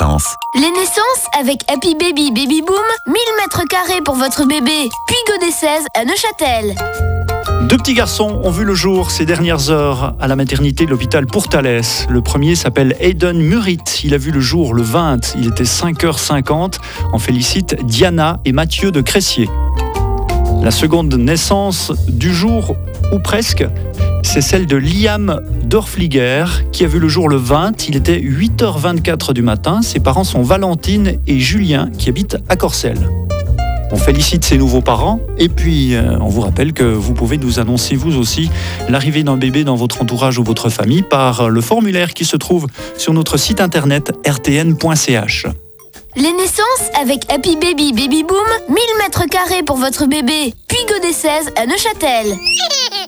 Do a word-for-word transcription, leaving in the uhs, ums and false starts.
naissances. Les naissances avec Happy Baby Baby Boom, mille mètres carrés pour votre bébé. Puy Godet seize à Neuchâtel. Deux petits garçons ont vu le jour ces dernières heures à la maternité de l'hôpital Pourtalès. Le premier s'appelle Aiden Murit. Il a vu le jour le vingt, il était cinq heures cinquante. On félicite Diana et Mathieu de Cressier. La seconde naissance du jour, ou presque, c'est celle de Liam Dorfliger qui a vu le jour le vingt. Il était huit heures vingt-quatre du matin. Ses parents sont Valentine et Julien qui habitent à Corcelles. On félicite ses nouveaux parents et puis euh, on vous rappelle que vous pouvez nous annoncer vous aussi l'arrivée d'un bébé dans votre entourage ou votre famille par le formulaire qui se trouve sur notre site internet r t n point c h. Les naissances avec Happy Baby Baby Boom, mille mètres carrés pour votre bébé. Puy Godet seize à Neuchâtel.